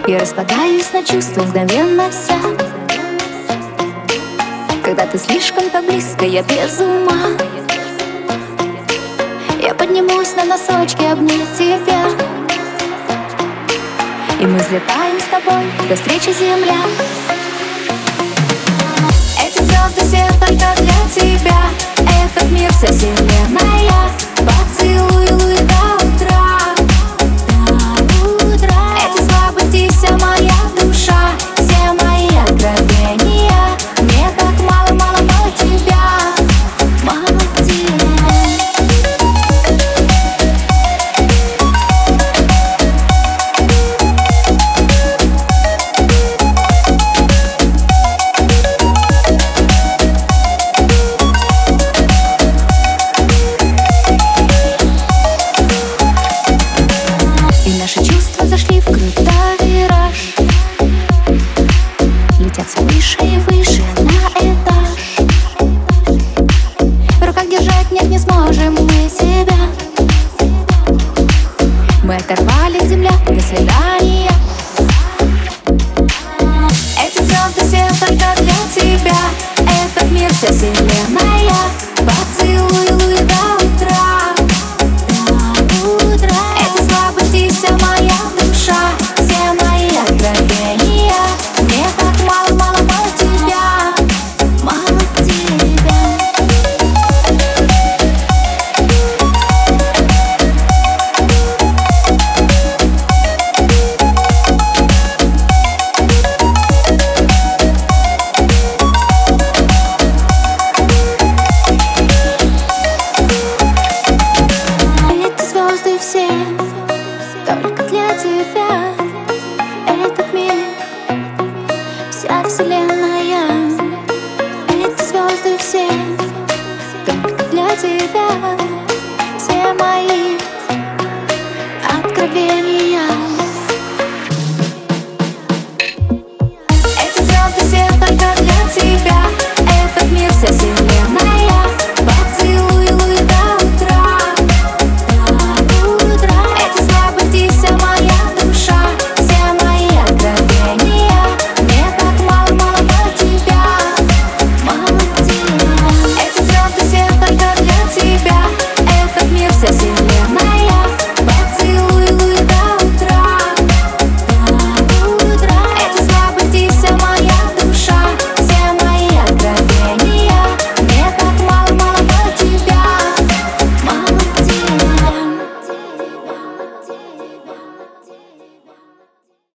Я распадаюсь на чувства мгновенно вся. Когда ты слишком так близко, я без ума. Я поднимусь на носочки обнять тебя, и мы взлетаем с тобой до встречи, земля. Эти звезды все только для тебя. Этот мир, вся вселенная. Поцелуй до утра, до утра. Эти слабости, вся моя душа, все мои откровения. Мне так мало, мало, мало тебя, мало тебя. Наши чувства зашли в крутой вираж, летят все выше и выше на этаж. В руках держать нет, не сможем мы себя. Мы оторвали земля для свидания. Эти звезды все только для тебя. Этот мир, вся вселенная. Поцелуй до утра, до утра. Эти слабости, вся моя душа, все мои откровения. Мне так мало, мало, мало тебя, мало тебя. Эти звезды все только для тебя. Этот мир, вся вселенная. Эти звезды все только для тебя. Все мои откровения.